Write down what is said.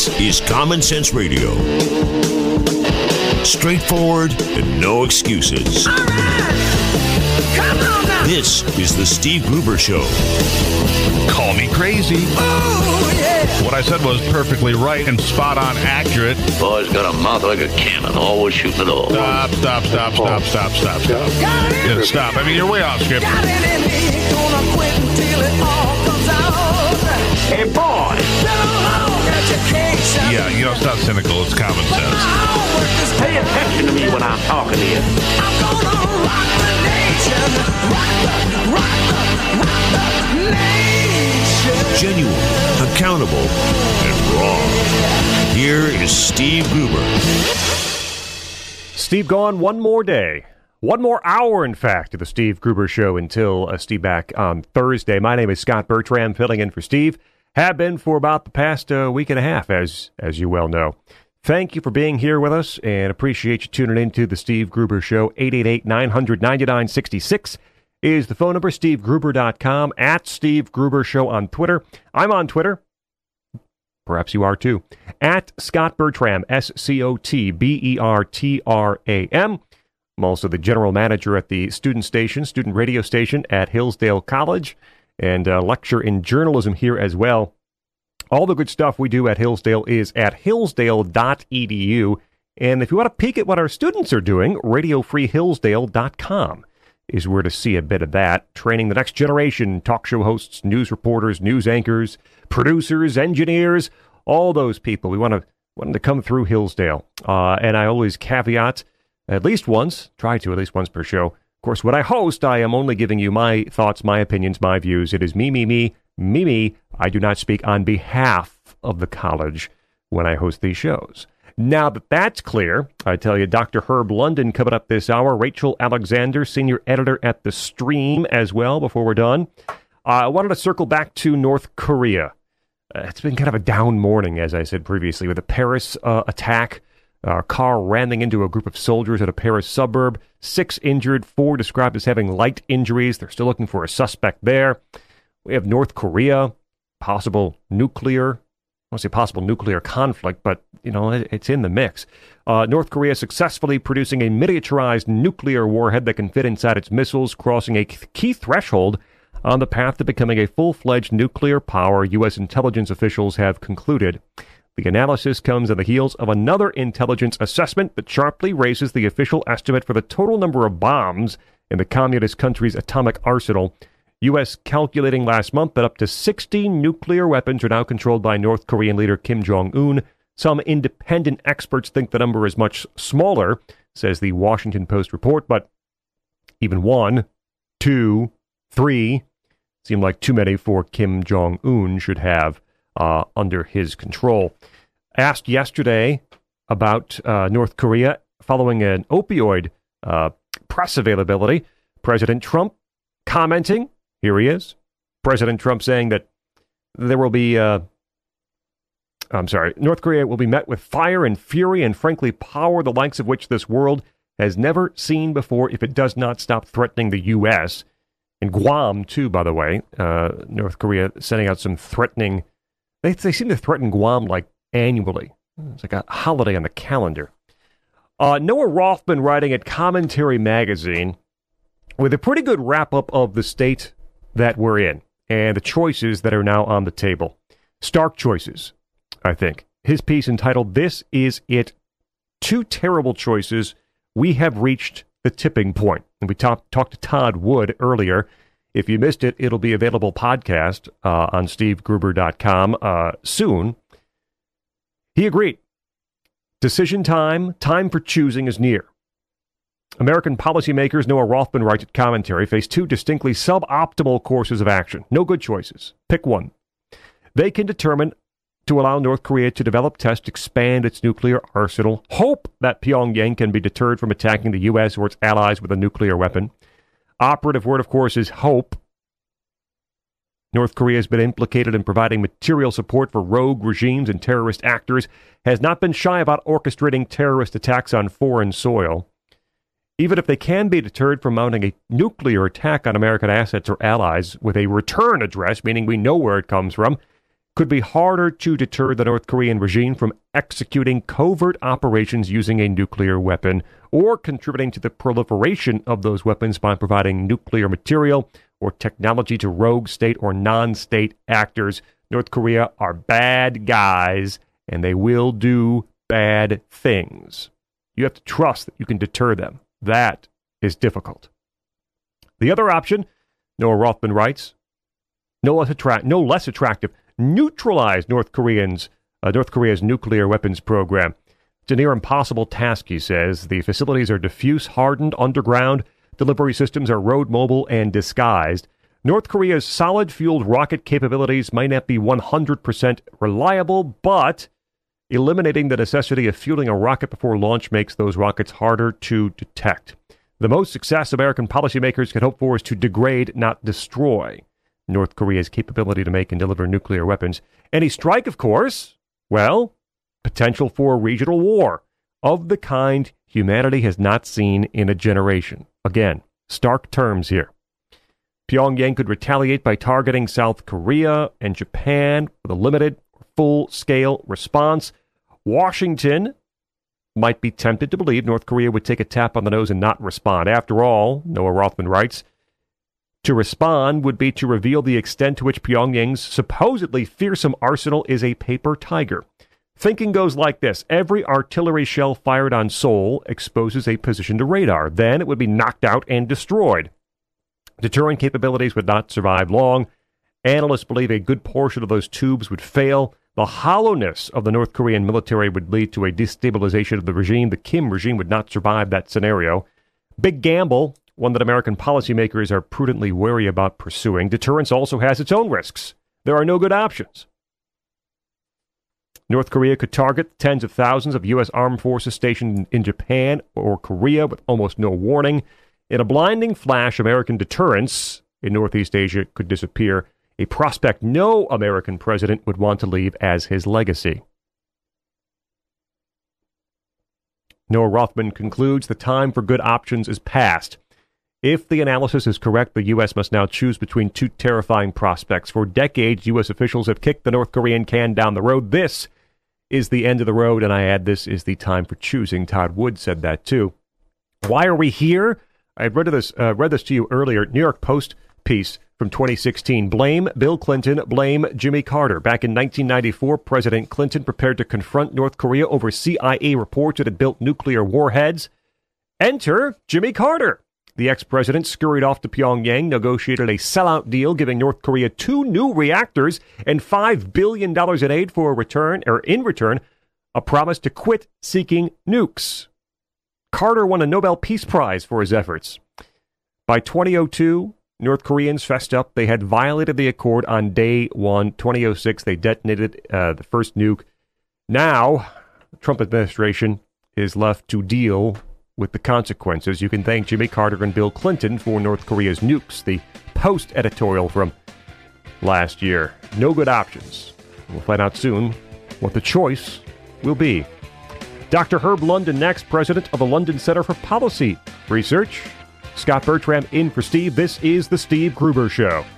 This is Common Sense Radio. Straightforward and no excuses. All right. Come on now. This is the Steve Gruber Show. Call me crazy. Oh, yeah. What I said was perfectly right and spot on accurate. Boy's got a mouth like a cannon, always shooting it all. Stop. Yeah, stop. I mean, you're way off script. Got it in me, gonna quit until it all comes out. Hey, boy! Been a long education. Yeah, you know, it's not cynical. It's common But sense. my homework is Pay attention to me when I'm talking to you. I'm gonna rock the nation. Rock the nation. Genuine, accountable, and raw. Here is Steve Gruber. Steve gone one more day. One more hour, in fact, of the Steve Gruber Show until Steve back on Thursday. My name is Scott Bertram, filling in for Steve. Have been for about the past week and a half, as you well know. Thank you for being here with us, and appreciate you tuning in to the Steve Gruber Show. 888-900-9966 is the phone number. SteveGruber.com, at Steve Gruber Show on Twitter. I'm on Twitter. Perhaps you are too. At Scott Bertram, SCOTBERTRAM. I'm also the general manager at the student radio station at Hillsdale College, and lecture in journalism here as well. All the good stuff we do at Hillsdale is at hillsdale.edu. And if you want to peek at what our students are doing, radiofreehillsdale.com is where to see a bit of that. Training the next generation, talk show hosts, news reporters, news anchors, producers, engineers, all those people. We want them to come through Hillsdale. And I always caveat at least once, try to at least once per show. Of course, when I host, I am only giving you my thoughts, my opinions, my views. It is me. I do not speak on behalf of the college when I host these shows. Now that that's clear, I tell you, Dr. Herb London coming up this hour, Rachel Alexander, senior editor at The Stream as well, before we're done. I wanted to circle back to North Korea. It's been kind of a down morning, as I said previously, with the Paris attack. Car ramming into a group of soldiers at a Paris suburb. 6 injured, 4 described as having light injuries. They're still looking for a suspect there. We have North Korea, possible nuclear, I won't say possible nuclear conflict, but, you know, it's in the mix. North Korea successfully producing a miniaturized nuclear warhead that can fit inside its missiles, crossing a key threshold on the path to becoming a full-fledged nuclear power, U.S. intelligence officials have concluded. The analysis comes on the heels of another intelligence assessment that sharply raises the official estimate for the total number of bombs in the communist country's atomic arsenal. U.S. calculating last month that up to 60 nuclear weapons are now controlled by North Korean leader Kim Jong-un. Some independent experts think the number is much smaller, says the Washington Post report, but even 1, 2, 3 seem like too many for Kim Jong-un should have under his control. Asked yesterday about North Korea following an opioid press availability, President Trump commenting, here he is, President Trump saying that there will be, North Korea will be met with fire and fury and frankly power the likes of which this world has never seen before if it does not stop threatening the U.S. And Guam, too, by the way. North Korea sending out some threatening. They seem to threaten Guam like annually. It's like a holiday on the calendar. Noah Rothman writing at Commentary Magazine with a pretty good wrap-up of the state that we're in and the choices that are now on the table. Stark choices, I think. His piece entitled, "This Is It. 2 Terrible Choices. We Have Reached the Tipping Point." And we talked to Todd Wood earlier. If you missed it, it'll be available podcast on SteveGruber.com soon. He agreed. Decision time for choosing is near. American policymakers, Noah Rothman writes at Commentary, face 2 distinctly suboptimal courses of action. No good choices. Pick one. They can determine to allow North Korea to develop, test, expand its nuclear arsenal, hope that Pyongyang can be deterred from attacking the U.S. or its allies with a nuclear weapon. Operative word, of course, is hope. North Korea has been implicated in providing material support for rogue regimes and terrorist actors, has not been shy about orchestrating terrorist attacks on foreign soil. Even if they can be deterred from mounting a nuclear attack on American assets or allies with a return address, meaning we know where it comes from, could be harder to deter the North Korean regime from executing covert operations using a nuclear weapon or contributing to the proliferation of those weapons by providing nuclear material or technology to rogue state or non-state actors. North Korea are bad guys, and they will do bad things. You have to trust that you can deter them. That is difficult. The other option, Noah Rothman writes, no less attractive, neutralize North Korea's nuclear weapons program. It's a near impossible task, he says. The facilities are diffuse, hardened, underground. Delivery systems are road mobile and disguised. North Korea's solid-fueled rocket capabilities might not be 100% reliable, but eliminating the necessity of fueling a rocket before launch makes those rockets harder to detect. The most success American policymakers can hope for is to degrade, not destroy, North Korea's capability to make and deliver nuclear weapons. Any strike, of course, well, potential for a regional war of the kind humanity has not seen in a generation. Again, stark terms here. Pyongyang could retaliate by targeting South Korea and Japan with a limited, full-scale response. Washington might be tempted to believe North Korea would take a tap on the nose and not respond. After all, Noah Rothman writes, to respond would be to reveal the extent to which Pyongyang's supposedly fearsome arsenal is a paper tiger. Thinking goes like this. Every artillery shell fired on Seoul exposes a position to radar. Then it would be knocked out and destroyed. Deterrent capabilities would not survive long. Analysts believe a good portion of those tubes would fail. The hollowness of the North Korean military would lead to a destabilization of the regime. The Kim regime would not survive that scenario. Big gamble, one that American policymakers are prudently wary about pursuing. Deterrence also has its own risks. There are no good options. North Korea could target tens of thousands of U.S. armed forces stationed in Japan or Korea with almost no warning. In a blinding flash, American deterrence in Northeast Asia could disappear, a prospect no American president would want to leave as his legacy. Noah Rothman concludes the time for good options is past. If the analysis is correct, the U.S. must now choose between two terrifying prospects. For decades, U.S. officials have kicked the North Korean can down the road. This is the end of the road, and I add this is the time for choosing. Todd Wood said that too. Why are we here? I read this to you earlier. New York Post piece from 2016. Blame Bill Clinton, blame Jimmy Carter. Back in 1994, President Clinton prepared to confront North Korea over CIA reports that had built nuclear warheads. Enter Jimmy Carter. The ex-president scurried off to Pyongyang, negotiated a sellout deal giving North Korea 2 new reactors and $5 billion in aid in return, a promise to quit seeking nukes. Carter won a Nobel Peace Prize for his efforts. By 2002, North Koreans fessed up. They had violated the accord on day one. 2006, they detonated the first nuke. Now, the Trump administration is left to deal with the consequences. You can thank Jimmy Carter and Bill Clinton for North Korea's nukes. The Post editorial from last year. No good options. We'll find out soon what the choice will be. Dr. Herb London next, president of the London Center for Policy Research. Scott Bertram in for Steve. This is The Steve Gruber Show.